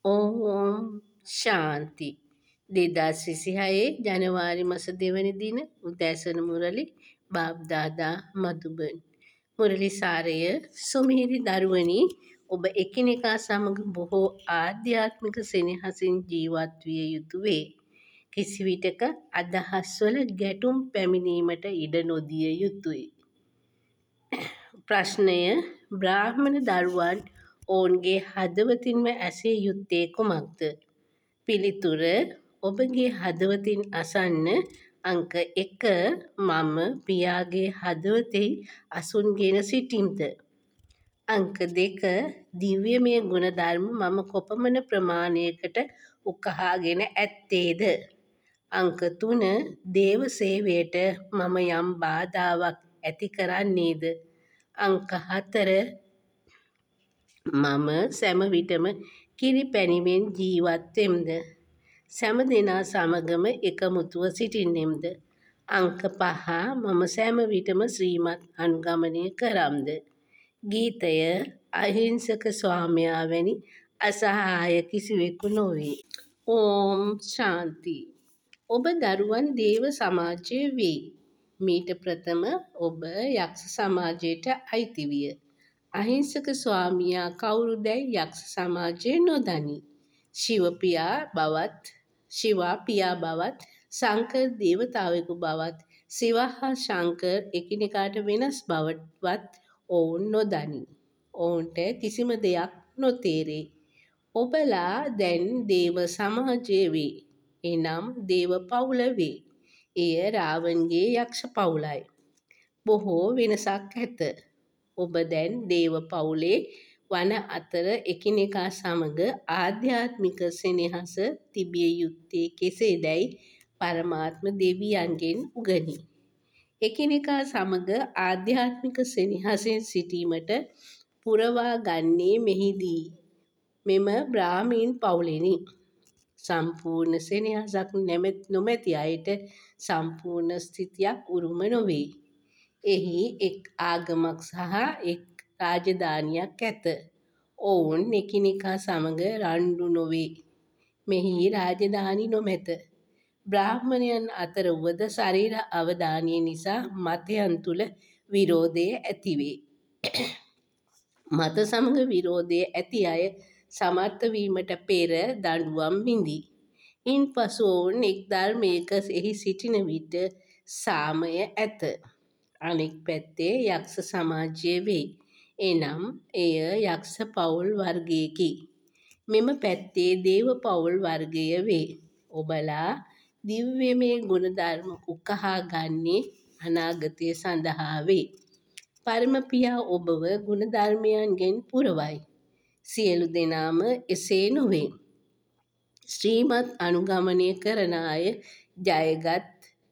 ඕම් ශාන්ති 2026 ජනවාරි මස දෙවැනි දින උදෑසන මුරලි බාබ්දාදා මදුබන් මුරලි සාරය සුමිහිරි දරුවනි ඔබ එකිනෙකා සමග බොහෝ ආධ්‍යාත්මික සෙනෙහසින් ජීවත් විය යුතු වේ. කිසිවිටක අදහස්වල ගැටුම් පැමිණීමට ඉඩ නොදිය යුතුය. ප්‍රශ්නය බ්‍රාහ්මණ දරුවන් ඔවුන්ගේ හදවතින්ම ඇසිය යුත්තේ කුමක්ද? පිළිතුර ඔබගේ හදවතින් අසන්න අංක 1 මම පියාගේ හදවතෙහි අසුන්ගෙන සිටිම්ද? අංක 2 දිව්‍යමය ගුණධර්ම මම කොපමණ ප්‍රමාණයකට උකහාගෙන ඇත්තේද? අංක 3 දේව සේවයට මම යම් බාධාවක් ඇති කරන්නේද? අංක 4 මම සෑම විටම කිරි පැණිවෙන් ජීවත් වෙම්ද? සෑම දෙනා සමගම එකමුතුව සිටින්නෙම්ද? අංක 5 මම සෑම විටම ශ්‍රීමත් අනුගමනය කරම්ද? ගීතය අහිංසක ස්වාමියා වැනි අසහාය කිසිවෙකු නොවේ. ඕම් ශාන්ති. ඔබ දරුවන් දේව සමාජයේ වේ. මීට ප්‍රථම ඔබ යක්ෂ සමාජයට අයිති විය. අහිංසක ස්වාමියා කවුරුදැයි යක්ෂ සමාජය නොදනී. ශිවා පියා බවත් ශංකර් දේවතාවෙකු බවත් ශිව හා ශංකර් එකිනෙකාට වෙනස් බවවත් ඔවුන් නොදනී. ඔවුන්ට කිසිම දෙයක් නොතේරේ. ඔබලා දැන් දේව සමාජය වේ. එනම් දේව පවුල වේ. එය රාවන්ගේ යක්ෂ පවුලයි. බොහෝ වෙනසක් ඇත. ඔබ දැන් දේව පවුලේ වන අතර එකිනෙකා සමග ආධ්‍යාත්මික සෙනෙහස තිබිය යුත්තේ කෙසේදැයි පරමාත්ම දෙවියන්ගෙන් උගනී. එකිනෙකා සමග ආධ්‍යාත්මික සෙනෙහසෙන් සිටීමට පුරවා ගන්නේ මෙහිදී මෙම බ්‍රාහ්මීන් පවුලෙනි. සම්පූර්ණ සෙනෙහසක් නොමැති අයට සම්පූර්ණ ස්ථිතියක් උරුම නොවේ. එහි එක් ආගමක් සහ එක් රාජධානියක් ඇත. ඔවුන් එකිනෙකා සමග රණ්ඩු නොවේ. මෙහි රාජධානි නොමැත. බ්‍රාහ්මණයන් අතර වුවද ශරීර අවධානය නිසා මතයන් තුළ විරෝධය ඇතිවේ. මත සමග විරෝධය ඇති අය සමර්ථ වීමට පෙර දඬුවම් විඳී. ඉන්පසු ඔවුන් එක් ධර්මයක එහි සිටින විට සාමය ඇත. අනෙක් පැත්තේ යක්ෂ සමාජය වේ. එනම් එය යක්ෂ පවුල් වර්ගයකි. මෙම පැත්තේ දේව පවුල් වර්ගය වේ. ඔබලා දිව්‍යමය ගුණධර්ම උකහා ගන්නේ අනාගතය සඳහා වේ. පරම පියා ඔබව ගුණධර්මයන්ගෙන් පුරවයි. සියලු දෙනාම එසේ නොවේ. ශ්‍රීමත් අනුගමනය කරන අය ජයගත්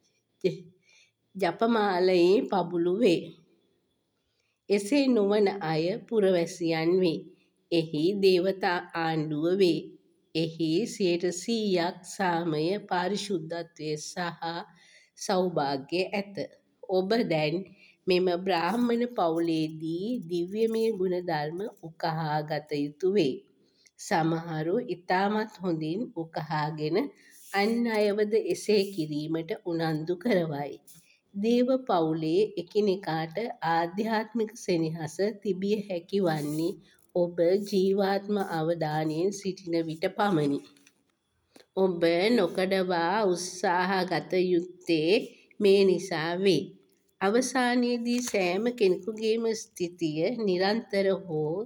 ජපමාලයේ පබුලු වේ. එසේ නොවන අය පුරවැසියන් වේ. එහි දේවතා ආණ්ඩුව වේ. එහි 100% සාමය පාරිශුද්ධත්වය සහ සෞභාග්‍ය ඇත. ඔබ දැන් මෙම බ්‍රාහ්මණ පවුලේදී දිව්‍යමය ගුණධර්ම උකහා ගත යුතු වේ. සමහරු ඉතාමත් හොඳින් උකහාගෙන අන් අයවද එසේ කිරීමට උනන්දු කරවයි. දේව පවුලේ එකිනෙකාට ආධ්‍යාත්මික සෙනෙහස තිබිය හැකි වන්නේ ඔබ ජීවාත්ම අවධානයෙන් සිටින විට පමණි. ඔබ නොකඩවා උත්සාහ ගත යුත්තේ මේ නිසා වේ. අවසානයේදී සෑම කෙනෙකුගේම ස්ථිතිය නිරන්තර හෝ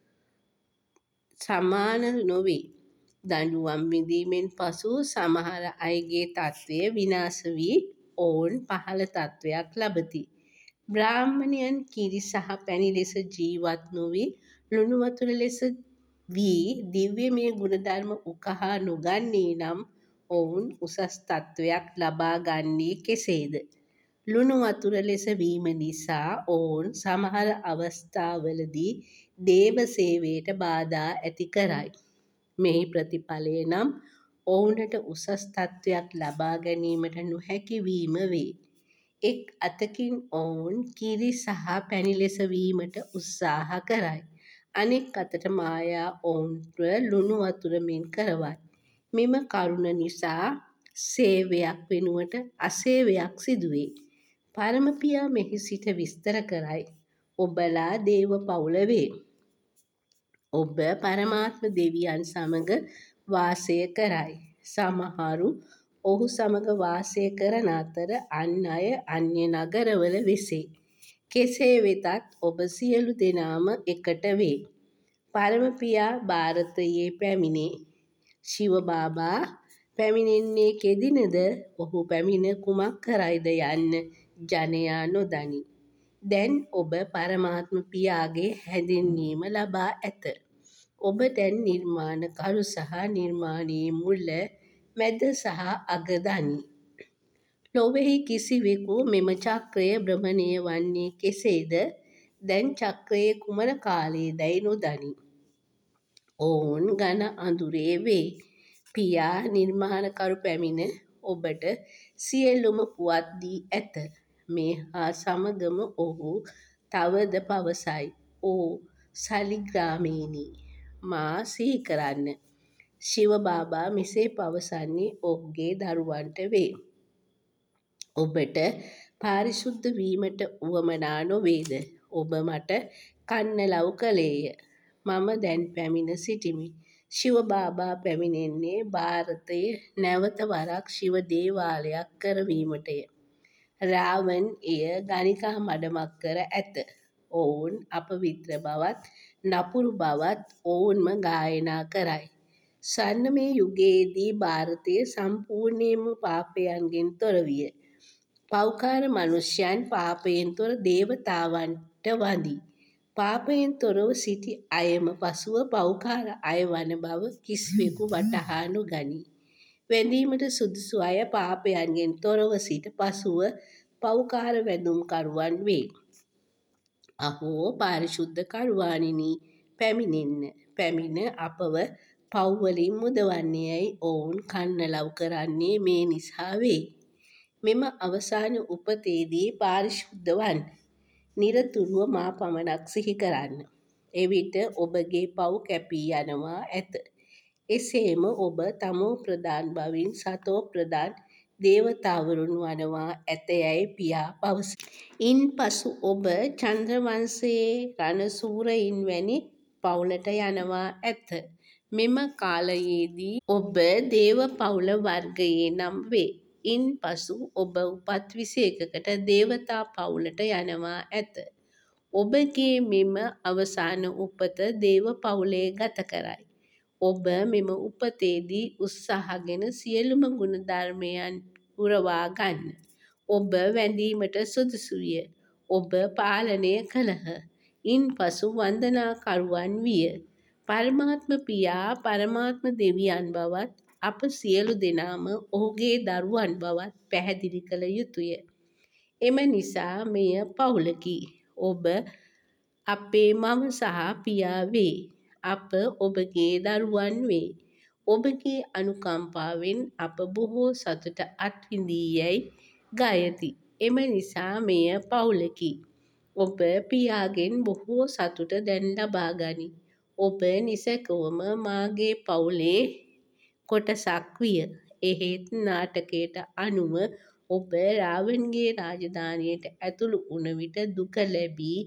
සමාන නොවේ. දඬුවම් විඳීමෙන් පසු සමහර අයගේ තත්ත්වය විනාශ වී ඔවුන් පහළ තත්ත්වයක් ලබති. බ්‍රාහ්මණයන් කිරි සහ පැණි ලෙස ජීවත් නොවී ලුණු වතුර ලෙස වී දිව්‍යමය ගුණධර්ම උකහා නොගන්නේ නම් ඔවුන් උසස් තත්ත්වයක් ලබා ගන්නේ කෙසේද? ලුණු වතුර ලෙස වීම නිසා ඔවුන් සමහර අවස්ථාවලදී දේව සේවයට බාධා ඇති කරයි. මෙහි ප්‍රතිඵලය නම් ඔවුනට උසස් තත්ත්වයක් ලබා ගැනීමට නොහැකි වීම වේ. එක් අතකින් ඔවුන් කිරි සහ පැණි ලෙස වීමට උත්සාහ කරයි. අනෙක් අතට මායා ඔවුන්ට ලුණු වතුර මෙන් කරවයි. මෙම කරුණ නිසා සේවයක් වෙනුවට අසේවයක් සිදුවේ. පරමපියා මෙහි සිට විස්තර කරයි. ඔබලා දේව පවුල වේ. ඔබ පරමාත්ම දෙවියන් සමග වාසය කරයි. සමහරු ඔහු සමග වාසය කරන අතර අන් අය අන්‍ය නගරවල වෙසේ. කෙසේ වෙතත් ඔබ සියලු දෙනාම එකට වේ. පරමපියා ಭಾರತයේ පැමිණේ. ශිව බාබා පැමිණෙන්නේ කෙදිනද? ඔහු පැමිණ කුමක් කරයිද යන්න ජනයා නොදනි. දැන් ඔබ පරමාත්ම පියාගේ හැඳින්වීම ලබා ඇත. ඔබ දැන් නිර්මාණකරු සහ නිර්මාණයේ මුල, මැද සහ අග දනි. ලොවෙහි කිසිවෙකු මෙම චක්‍රය භ්‍රමණය වන්නේ කෙසේද? දැන් චක්‍රයේ කුමන කාලයේදැයි නොදනි. ඔවුන් ඝන අඳුරේ වේ. පියා නිර්මාණකරු පැමිණ ඔබට සියලුම පුවත් දී ඇත. මේ හා සමගම ඔහු තවද පවසයි. "ඕ සලිග්‍රාමයෙනි, මා සිහි කරන්න." ශිව බාබා මෙසේ පවසන්නේ ඔහුගේ දරුවන්ට වේ. ඔබට පාරිශුද්ධ වීමට උවමනා නොවේද? ඔබ මට කන්නලව් කළේය. මම දැන් පැමිණ සිටිමි. ශිව බාබා පැමිණෙන්නේ ಭಾರತය නැවත වරක් ශිව දේවාලයක් කරවීමටය. රාවන් එය ගණිකා මඩමක් කර ඇත. ඔවුන් අපවිත්‍ර බවත් නපුරු බවත් ඔවුන්ම ගායනා කරයි. ස්වර්ණමය යුගයේදී ಭಾರතය සම්පූර්ණයෙන්ම පාපයන්ගෙන් තොර විය. පව්කාර මනුෂ්‍යයන් පාපයෙන් තොර දේවතාවන්ට වඳි. පාපයෙන් තොරව සිටි අයම පසුව පව්කාර අය වන බව කිසිවෙකු වටහා නොගනී. වැඳීමට සුදුසු අය පාපයන්ගෙන් තොරව සිට පසුව පව්කාර වැඳුම්කරුවන් වේ. අහෝ පාරිශුද්ධ කරුවාණෙනි, පැමිණෙන්න. පැමිණ අපව පව්වලින් මුදවන්න යැයි ඔවුන් කන්නලව් කරන්නේ මේ නිසා වේ. මෙම අවසාන උපතේදී පාරිශුද්ධ වන්න. නිරතුරුව මා පමණක් සිහි කරන්න. එවිට ඔබගේ පව් කැපී යනවා ඇත. එසේම ඔබ තමෝ ප්‍රධාන බවින් සතෝ ප්‍රධාන දේවතාවරුන් වනවා ඇතයැයි පියා පවසයි. ඉන්පසු ඔබ චන්ද්‍රවංශයේ රණසූරයින් වැනි පවුලට යනවා ඇත. මෙම කාලයේදී ඔබ දේව පවුල වර්ගයේ නම් වේ. ඉන්පසු ඔබ උපත් 21කට දේවතා පවුලට යනවා ඇත. ඔබගේ මෙම අවසාන උපත දේව පවුලේ ගත කරයි. ඔබ මෙම උපතේදී උත්සාහගෙන සියලුම ගුණ ධර්මයන් උරවා ගන්න. ඔබ වැඳීමට සුදුසුය. ඔබ පාලනය කළහ. ඉන්පසු වන්දනාකරුවන් විය. පරමාත්ම පියා පරමාත්ම දෙවියන් බවත් අප සියලු දෙනාම ඔහුගේ දරුවන් බවත් පැහැදිලි කළ යුතුය. එම නිසා මෙය පවුලකි. ඔබ අපේ මව සහ පියා වේ. අප ඔබගේ දරුවන් වේ. ඔබගේ අනුකම්පාවෙන් අප බොහෝ සතුට අත්විඳී යැයි ගයති. එම නිසා මෙය පවුලකි. ඔබ පියාගෙන් බොහෝ සතුට දැන් ලබා ගනී. ඔබ නිසැකවම මාගේ පවුලේ කොටසක් විය. එහෙත් නාටකයට අනුව ඔබ රාවන්ගේ රාජධානියට ඇතුළු වුණ විට දුක ලැබී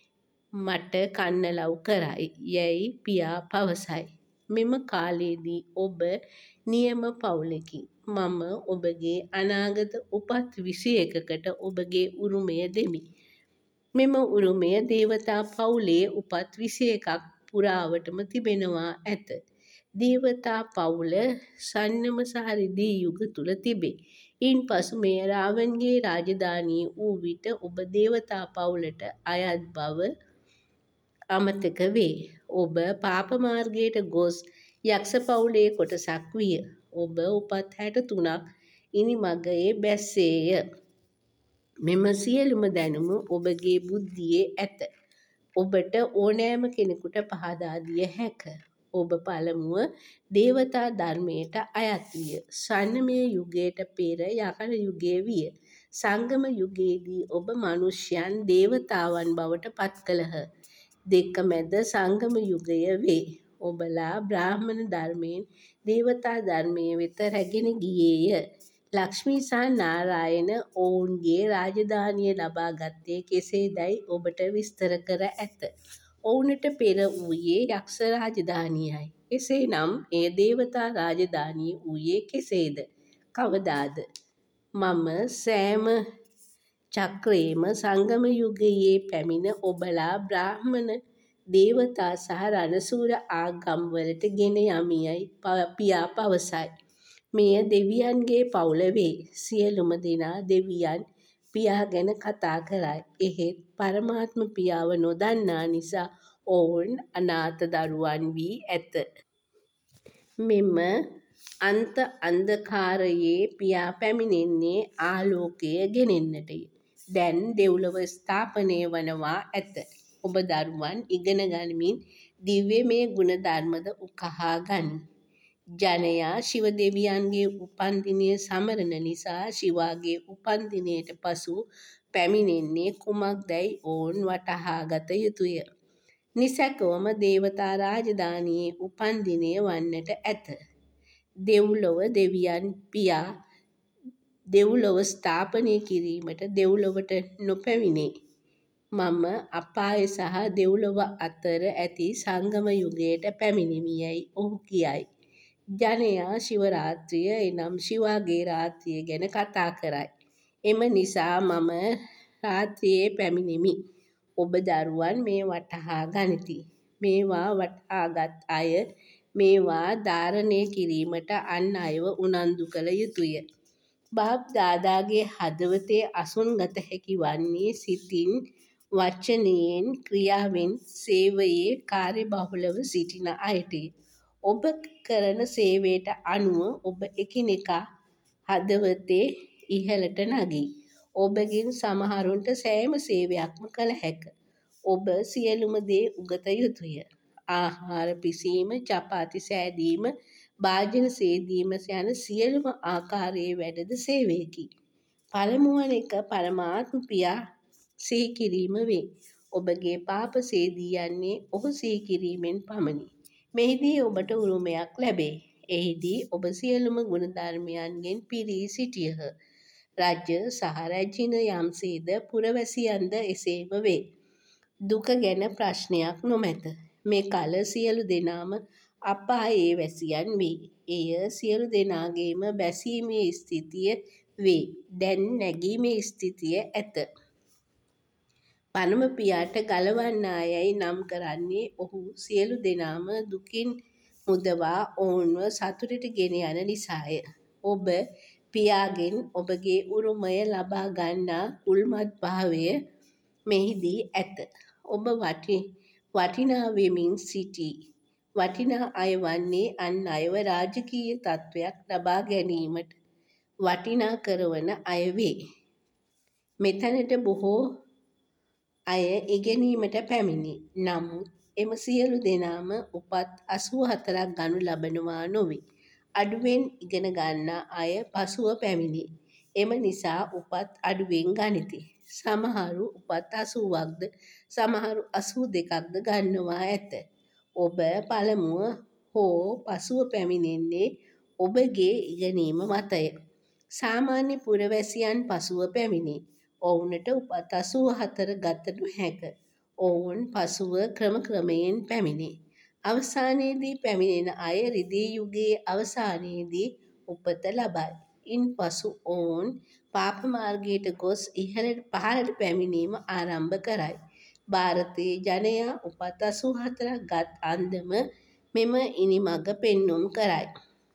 මට කන්නලව් කරයි යැයි පියා පවසයි. මෙම කාලයේදී ඔබ නියම පවුලකි. මම ඔබගේ අනාගත උපත් 21කට ඔබගේ උරුමය දෙමි. මෙම උරුමය දේවතා පවුලේ උපත් 21ක් පුරාවටම තිබෙනවා ඇත. දේවතා පවුල සන්නම සහ රිදී යුග තුල තිබේ. ඉන්පසු මෙය රාවන්ගේ රාජධානිය වූ විට ඔබ දේවතා පවුලට අයත් බව අමතක වේ. ඔබ පාප මාර්ගයට ගොස් යක්ෂ පවුලේ කොටසක් විය. ඔබ උපත් 63ක් ඉනිමගයේ බැස්සේය. මෙම සියලුම දැනුම ඔබගේ බුද්ධියේ ඇත. ඔබට ඕනෑම කෙනෙකුට පහදා දිය හැක. ඔබ පළමුව දේවතා ධර්මයට අයත් විය. ස්වර්ණමය යුගයට පෙර යකඩ යුගය විය. සංගම යුගයේදී ඔබ මනුෂ්‍යයන් දේවතාවන් බවට පත් කළහ. දෙක මැද සංගම යුගය වේ. ඔබලා බ්‍රාහ්මණ ධර්මයෙන් දේවතා ධර්මය වෙත රැගෙන ගියේය. ලක්ෂ්මී සහ නාරායන ඔවුන්ගේ රාජධානිය ලබා ගත්තේ කෙසේදැයි ඔබට විස්තර කර ඇත. ඔවුනට පෙර වූයේ යක්ෂ රාජධානියයි. එසේනම් එය දේවතා රාජධානිය වූයේ කෙසේද? කවදාද? මම සෑම චක්‍රයේම සංගම යුගයේ පැමිණ ඔබලා බ්‍රාහ්මණ දේවතා සහ රණසූර ආගම්වලට ගෙන යමියයි පියා පවසයි. මෙය දෙවියන්ගේ පවුල වේ. සියලුම දෙනා දෙවියන් පියා ගැන කතා කරයි. එහෙත් පරමාත්ම පියාව නොදන්නා නිසා ඔවුන් අනාථ දරුවන් වී ඇත. මෙම අන්ධකාරයේ පියා පැමිණෙන්නේ ආලෝකය ගෙනෙන්නටය. දැන් දෙව්ලොව ස්ථාපනය වනවා ඇත. ඔබ දරුවන් ඉගෙන ගනිමින් දිව්‍යමය ගුණධර්මද උකහා ගනී. ජනයා ශිව දෙවියන්ගේ උපන්දිනය සමරන නිසා ශිවාගේ උපන්දිනයට පසු පැමිණෙන්නේ කුමක්දැයි ඔවුන් වටහා ගත යුතුය. නිසැකවම දේවතා රාජධානියේ උපන්දිනය වන්නට ඇත. දෙව්ලොව දෙවියන් පියා දෙව්ලොව ස්ථාපනය කිරීමට දෙව්ලොවට නොපැමිණේ. මම අපාය සහ දෙව්ලොව අතර ඇති සංගම යුගයට පැමිණිමි යැයි ඔහු කියයි. ජනයා ශිවරාත්‍රිය එනම් ශිවාගේ රාත්‍රිය ගැන කතා කරයි. එම නිසා මම රාත්‍රියේ පැමිණෙමි. ඔබ දරුවන් මේ වටහා ගනිති. මේවා වටහාගත් අය මේවා ධාරණය කිරීමට අන් අයව උනන්දු කළ යුතුය. බාප් දාදාගේ හදවතේ අසුන්ගත හැකි වන්නේ සිතින්, වචනයෙන්, ක්‍රියාවෙන් සේවයේ කාර්යබහුලව සිටින අයටය. ඔබ කරන සේවයට අනුව ඔබ එකිනෙකා හදවතේ ඉහළට නගී. ඔබගෙන් සමහරුන්ට සෑම සේවයක්ම කළ හැක. ඔබ සියලුම දේ උගත යුතුය. ආහාර පිසීම, චපාති සෑදීම, භාජන සේදීම යන සියලුම ආකාරයේ වැඩද සේවයකි. පළමුවන එක පරමාත්ම පියා සිහි කිරීම වේ. ඔබගේ පාප සේදී යන්නේ ඔහු සිහි කිරීමෙන් පමණි. මෙහිදී ඔබට උරුමයක් ලැබේ. එහිදී ඔබ සියලුම ගුණධර්මයන්ගෙන් පිරී සිටියහ. රජ සහ රැජින යම්සේද පුරවැසියන්ද එසේම වේ. දුක ගැන ප්‍රශ්නයක් නොමැත. මේ කල සියලු දෙනාම අපායේ වැසියන් වේ. එය සියලු දෙනාගේම බැසීමේ ස්ථිතිය වේ. දැන් නැගීමේ ස්ථිතිය ඇත. පරම පියාට ගලවන්නා යැයි නම් කරන්නේ ඔහු සියලු දෙනාම දුකින් මුදවා ඔවුන්ව සතුටට ගෙන යන නිසාය. ඔබ පියාගෙන් ඔබගේ උරුමය ලබා ගන්නා උල්මත් භාවය මෙහිදී ඇත. ඔබ වටිනා වෙමින් සිටී. වටිනා අය වන්නේ අන් අයව රාජකීය තත්ත්වයක් ලබා ගැනීමට වටිනා කරවන අය වේ. මෙතැනට බොහෝ අය ඉගෙනීමට පැමිණි. නමුත් එම සියලු දෙනාම උපත් 84ක් ගනු ලබනවා නොවේ. අඩුවෙන් ඉගෙන ගන්නා අය පසුව පැමිණි. එම නිසා උපත් අඩුවෙන් ගනිති. සමහරු උපත් 80ක්ද සමහරු 82ක්ද ගන්නවා ඇත. ඔබ පළමුව හෝ පසුව පැමිණෙන්නේ ඔබගේ ඉගෙනීම මතය. සාමාන්‍ය පුරවැසියන් පසුව පැමිණේ. ඔවුනට උපත් 84 ගත නොහැක. ඔවුන් පසුව ක්‍රමයෙන් පැමිණේ. අවසානයේදී පැමිණෙන අය රිදී යුගයේ අවසානයේදී උපත ලබයි. ඉන්පසු ඔවුන් පාප මාර්ගයට ගොස් පහළට පැමිණීම ආරම්භ කරයි. ಭಾರತයේ ජනයා උපත් 84ක් ගත් අන්දම මෙම ඉනිමඟ පෙන්නුම් කරයි.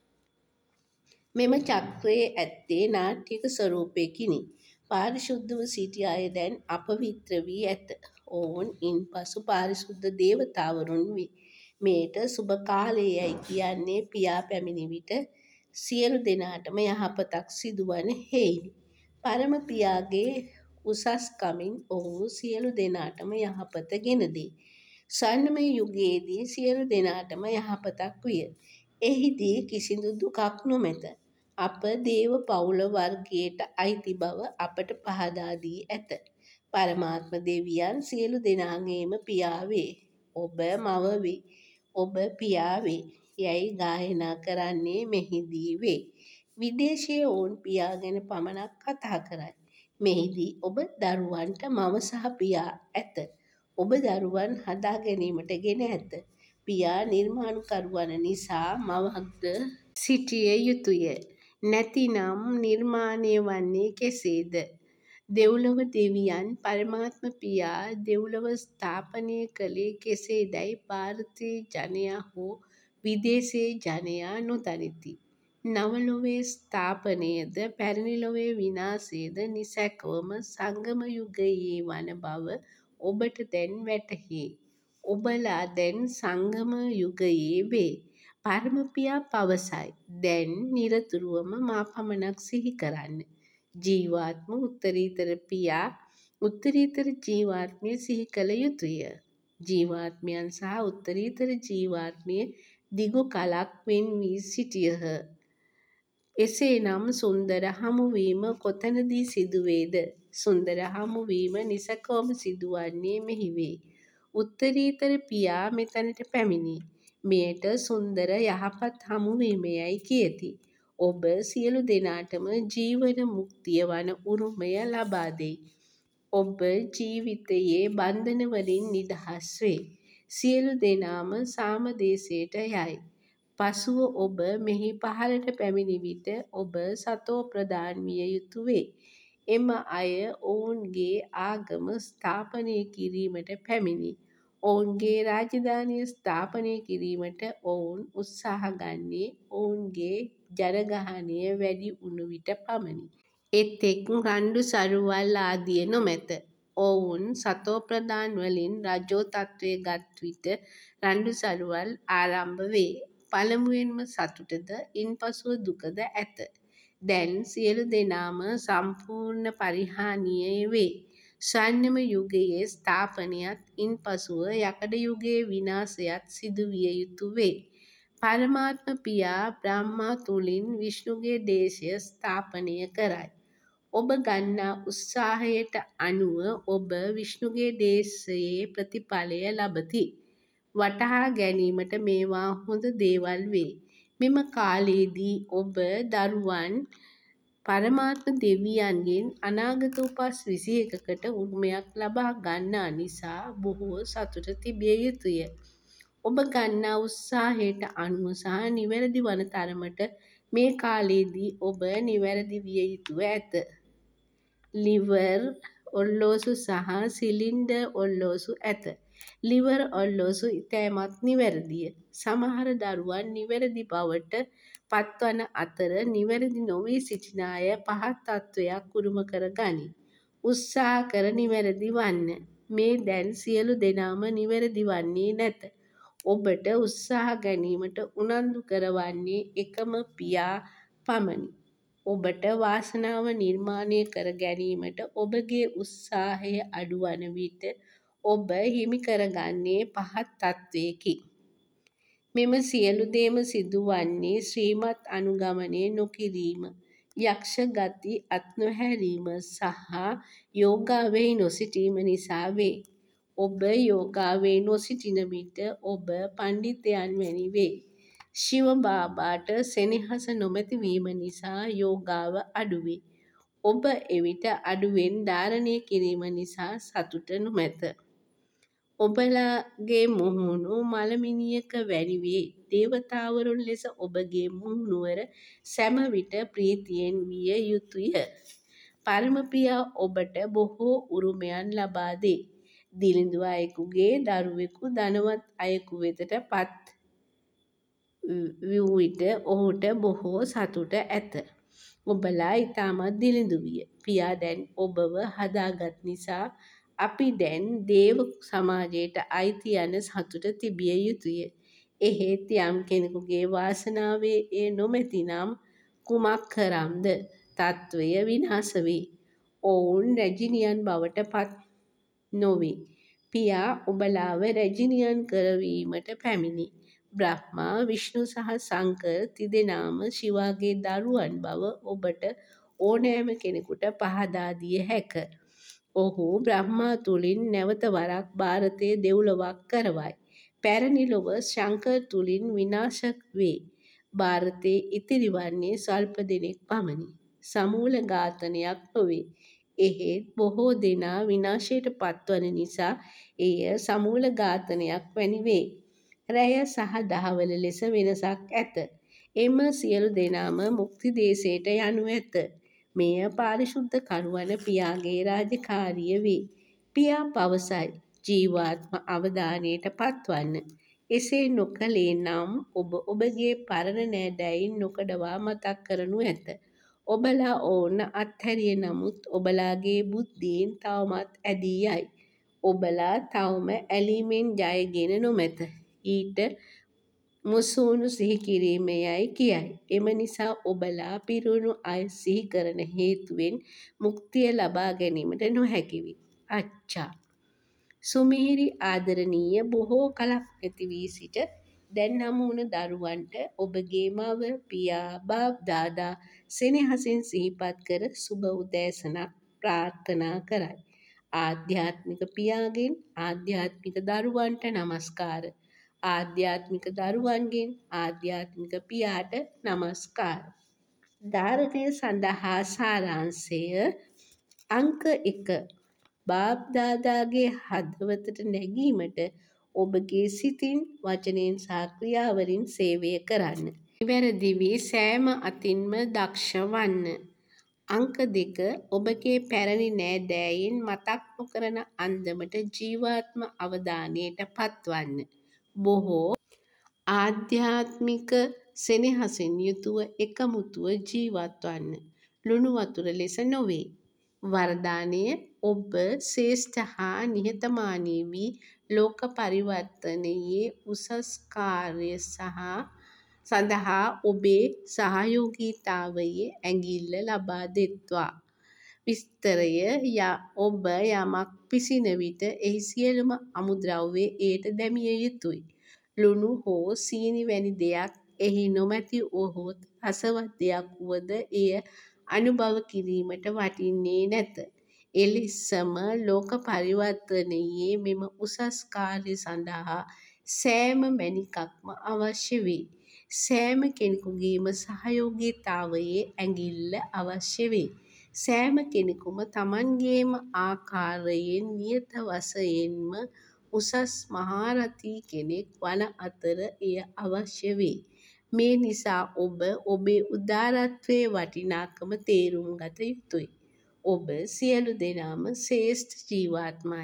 මෙම චක්‍රයේ ඇත්තේ නාට්‍යක ස්වරූපයකිනි. පාරිශුද්ධව සිටි අය දැන් අපවිත්‍ර වී ඇත. ඔවුන් ඉන්පසු පාරිශුද්ධ දේවතාවරුන් වේ. මෙයට සුබ කාලය යැයි කියන්නේ පියා පැමිණි විට සියලු දෙනාටම යහපතක් සිදුවන හේයිනි. පරම පියාගේ උසස්කමින් ඔහු සියලු දෙනාටම යහපත ගෙන දෙයි. ස්වර්ණමය යුගයේදී සියලු දෙනාටම යහපතක් විය. එහිදී කිසිදු දුකක් නොමැත. අප දේව පවුල වර්ගයට අයිති බව අපට පහදා දී ඇත. පරමාත්ම දෙවියන් සියලු දෙනාගේම පියා වේ. ඔබ මව වේ. ඔබ පියා වේ. යැයි ගායනා කරන්නේ මෙහිදී වේ. විදේශයේ ඔවුන් පියා ගැන පමණක් කතා කරයි. මෙහිදී ඔබ දරුවන්ට මව සහ පියා ඇත. ඔබ දරුවන් හදා ගැනීමට ගෙන ඇත. පියා නිර්මාණකරුවන් නිසා මවක්ද සිටිය යුතුය. නැතිනම් නිර්මාණය වන්නේ කෙසේද? දෙව්ලොව දෙවියන් පරමාත්ම පියා දෙව්ලොව ස්ථාපනය කළේ කෙසේදැයි භාරතීය ජනයා හෝ විදේශයේ ජනයා නොදනිති. නවලොවේ ස්ථාපනයද පැරැණි ලොවේ විනාශයද නිසැකවම සංගම යුගයේ වන බව ඔබට දැන් වැටහේ. ඔබලා දැන් සංගම යුගයේ වේ. පරමපියා පවසයි. දැන් නිරතුරුවම මා පමණක් සිහි කරන්න. ජීවාත්ම උත්තරීතර පියා උත්තරීතර ජීවාත්මය සිහි කළ යුතුය. ජීවාත්මයන් සහ උත්තරීතර ජීවාත්මය දිගු කලක් වෙන් වී සිටියහ. එසේනම් සුන්දර හමුවීම කොතැනදී සිදුවේද? සුන්දර හමුවීම නිසැකවම සිදුවන්නේ මෙහි වේ. උත්තරීතර පියා මෙතැනට පැමිණේ. මෙයට සුන්දර යහපත් හමුවීම යැයි කියති. ඔබ සියලු දෙනාටම ජීවන මුක්තිය වන උරුමය ලබා දෙයි. ඔබ ජීවිතයේ බන්ධන වලින් නිදහස් වේ. සියලු දෙනාම සාමදේශයට යයි. පසුව ඔබ මෙහි පහළට පැමිණි විට ඔබ සතෝ ප්‍රධාන විය යුතු වේ. එම අය ඔවුන්ගේ ආගම ස්ථාපනය කිරීමට පැමිණි. ඔවුන්ගේ රාජධානිය ස්ථාපනය කිරීමට ඔවුන් උත්සාහ ගන්නේ ඔවුන්ගේ ජනගහනය වැඩි වුණු විට පමණි. එතෙක් රණ්ඩු සරුවල් ආදිය නොමැත. ඔවුන් සතෝප්‍රධාන වලින් රජෝ තත්ත්වය ගත් විට රණ්ඩු සරුවල් ආරම්භ වේ. පළමුවෙන්ම සතුටද ඉන්පසුව දුකද ඇත. දැන් සියලු දෙනාම සම්පූර්ණ පරිහානියේ වේ. ස්වර්ණම යුගයේ ස්ථාපනයත් ඉන්පසුව යකඩ යුගයේ විනාශයත් සිදුවිය යුතු වේ. පරමාත්ම පියා බ්‍රහ්මා තුළින් විෂ්ණුගේ දේශය ස්ථාපනය කරයි. ඔබ ගන්නා උත්සාහයට අනුව ඔබ විෂ්ණුගේ දේශයේ ප්‍රතිඵලය ලබති. වටහා ගැනීමට මේවා හොඳ දේවල් වේ. මෙම කාලයේදී ඔබ දරුවන් පරමාත්ම දෙවියන්ගෙන් අනාගත උපස් 21කට උරුමයක් ලබා ගන්නා නිසා බොහෝ සතුට තිබිය යුතුය. ඔබ ගන්නා උත්සාහයට අනුව සහ නිවැරදි වන තරමට මේ කාලයේදී ඔබ නිවැරදි විය යුතුව ඇත. ලිවර් ඔරලෝසු සහ සිලින්ඩර් ඔරලෝසු ඇත. ලිවර් ඔරලෝසු ඉතාමත් නිවැරදිය. සමහර දරුවන් නිවැරදි බවට පත්වන අතර නිවැරදි නොවී සිටින අය පහත් තත්ත්වයක් උරුම කර ගනී. උත්සාහ කර නිවැරදි වන්න. මේ දැන් සියලු දෙනාම නිවැරදි වන්නේ නැත. ඔබට උත්සාහ ගැනීමට උනන්දු කරවන්නේ එකම පියා පමණි. ඔබට වාසනාව නිර්මාණය කර ගැනීමට ඔබගේ උත්සාහය අඩුවන විට ඔබ හිමි කරගන්නේ පහත් තත්ත්වයකි. මෙම සියලු දේම සිදුවන්නේ ශ්‍රීමත් අනුගමනය නොකිරීම, යක්ෂ ගති අත්නොහැරීම සහ යෝගාවෙහි නොසිටීම නිසා වේ. ඔබ යෝගාවෙහි නොසිටින විට ඔබ පණ්ඩිතයන් වැනි වේ. ශිව බාබාට සෙනෙහස නොමැති වීම නිසා යෝගාව අඩුවේ. ඔබ එවිට අඩුවෙන් ධාරණය කිරීම නිසා සතුට නොමැත. ඔබලාගේ මුහුණු මළමිණියක වැනි වේ. දේවතාවරුන් ලෙස ඔබගේ මුහුණුවර සැම විට ප්‍රීතියෙන් විය යුතුය. පරමපියා ඔබට බොහෝ උරුමයන් ලබා දේ. දිළිඳු අයෙකුගේ දරුවෙකු ධනවත් අයෙකු වෙතට පත් වූ විට ඔහුට බොහෝ සතුට ඇත. ඔබලා ඉතාමත් දිළිඳු විය. පියා දැන් ඔබව හදාගත් නිසා අපි දැන් දේව සමාජයට අයිති යන සතුට තිබිය යුතුය. එහෙත් යම් කෙනෙකුගේ වාසනාවේ එය නොමැති නම් කුමක් කරම්ද? තත්ත්වය විනාශ වේ. ඔවුන් රැජිනියන් බවට පත් නොවේ. පියා ඔබලාව රැජිනියන් කරවීමට පැමිණි. බ්‍රහ්මා, විෂ්ණු සහ සංකර් තිදෙනාම ශිවාගේ දරුවන් බව ඔබට ඕනෑම කෙනෙකුට පහදා දිය හැක. ඔහු බ්‍රහ්මා තුළින් නැවත වරක් භාරතය දෙව්ලොවක් කරවයි. පැරණි ලොව ශංකර් තුළින් විනාශ වේ. භාරතයේ ඉතිරි වන්නේ ස්වල්ප දෙනෙක් පමණි. සමූල ඝාතනයක් නොවේ. එහෙත් බොහෝ දෙනා විනාශයට පත්වන නිසා එය සමූල ඝාතනයක් වැනි වේ. රැය සහ දහවල ලෙස වෙනසක් ඇත. එම සියලු දෙනාම මුක්ති දේශයට යනු ඇත. මෙය පාරිශුද්ධකරුවන පියාගේ රාජකාරිය වේ. පියා පවසයි ජීවාත්ම අවධානයට පත්වන්න. එසේ නොකළේ නම් ඔබ ඔබගේ පරණ නෑදැයින් නොකඩවා මතක් කරනු ඇත. ඔබලා ඔවුන් අත්හැරිය නමුත් ඔබලාගේ බුද්ධීන් තවමත් ඇදී යයි. ඔබලා තවම ඇලීමෙන් ජයගෙන නොමැත. ඊට මුසුවුණු සිහිකිරීම යැයි කියයි. එම නිසා ඔබලා පිරුණු අය සිහිකරන හේතුවෙන් මුක්තිය ලබා ගැනීමට නොහැකිවේ. අච්චා. සුමිහිරි ආදරණීය බොහෝ කලක් නැති වී සිට දැන් හමුවන දරුවන්ට ඔබගේ මව, පියා, බාප්දාදා සෙනෙහසින් සිහිපත් කර සුබ උදෑසනක් ප්‍රාර්ථනා කරයි. ආධ්‍යාත්මික පියාගෙන් ආධ්‍යාත්මික දරුවන්ට නමස්කාර. ආධ්‍යාත්මික දරුවන්ගෙන් ආධ්‍යාත්මික පියාට නමස්කාර. ධාරණය සඳහා සාරාංශය අංක 1. බාප්දාදාගේ හදවතට නැගීමට ඔබගේ සිතින්, වචනයෙන් සහ ක්‍රියාවලින් සේවය කරන්න. නිවැරදි වී සෑම අතින්ම දක්ෂ වන්න. අංක 2. ඔබගේ පැරණි නෑදෑයින් මතක් නොකරන අන්දමට ජීවාත්ම අවධානයට පත්වන්න. බොහෝ ආධ්‍යාත්මික සෙනෙහසින් යුතුව එකමුතුව ජීවත් වන්න. ලුණු වතුර ලෙස නොවේ. වරදානය ඔබ ශ්‍රේෂ්ඨ හා නිහතමානී වී ලෝක පරිවර්තනයේ උසස් කාර්ය සඳහා ඔබේ සහයෝගීතාවයේ ඇඟිල්ල ලබා දෙත්වා. විස්තරය ඔබ යමක් පිසින විට එහි සියලුම අමුද්‍රව්‍ය එයට දැමිය යුතුයි. ලුණු හෝ සීනි වැනි දෙයක් එහි නොමැති වුවහොත් රසවත් දෙයක් වුවද එය අනුභව කිරීමට වටින්නේ නැත. එලෙසම ලෝක පරිවර්තනයේ මෙම උසස් කාර්ය සඳහා සෑම මැණිකක්ම අවශ්‍ය වේ. සෑම කෙනෙකුගේම සහයෝගීතාවයේ ඇඟිල්ල අවශ්‍ය වේ. සෑම කෙනෙකුම තමන්ගේම ආකාරයෙන් නියත වශයෙන්ම උසස් මහරථී කෙනෙක් වන අතර එය අවශ්‍ය වේ. මේ නිසා ඔබ ඔබේ උදාරත්වයේ වටිනාකම තේරුම් ගත යුතුයි. ඔබ සියලු දෙනාම ශ්‍රේෂ්ඨ ජීවාත්මයි.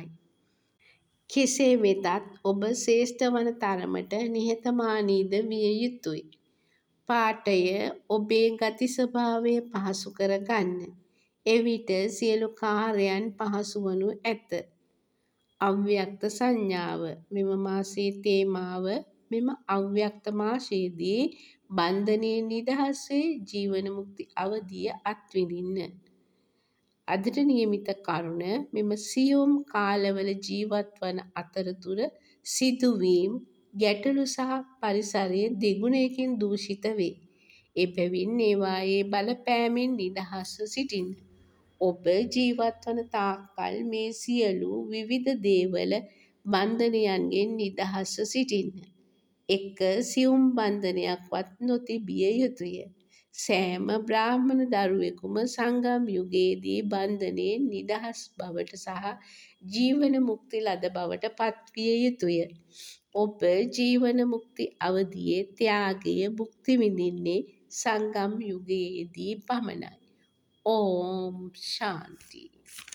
කෙසේ වෙතත් ඔබ ශ්‍රේෂ්ඨ වන තරමට නිහතමානීද විය යුතුයි. පාඨය ඔබේ ගති ස්වභාවය පහසු කර ගන්න. එවිට සියලු කාර්යයන් පහසු වනු ඇත. අව්‍යක්ත සංඥාව මෙම මාසයේ තේමාව මෙම අව්‍යක්ත මාසයේදී බන්ධනයෙන් නිදහස් වේ ජීවන මුක්ති අවධිය අත්විඳින්න. අදට නියමිත කරුණ මෙම සියුම් කාලවල ජීවත් වන අතරතුර සිදුවීම්, ගැටලු සහ පරිසරය දෙගුණයකින් දූෂිත වේ. එබැවින් ඒවායේ බලපෑමෙන් නිදහස්ව සිටින්න. ඔබ ජීවත් වන තාක් කල් මේ සියලු විවිධ දේවල බන්ධනයන්ගෙන් නිදහස්ව සිටින්න. එක සියුම් බන්ධනයක්වත් නොතිබිය යුතුය. සෑම බ්‍රාහ්මණ දරුවෙකුම සංගම් යුගයේදී බන්ධනයෙන් නිදහස් බවට සහ ජීවන මුක්ති ලද බවට පත්විය යුතුය. ඔබ ජීවන මුක්ති අවධියේ ත්‍යාගය භුක්ති විඳින්නේ සංගම් යුගයේදී පමණයි. ඕම් ශාන්ති.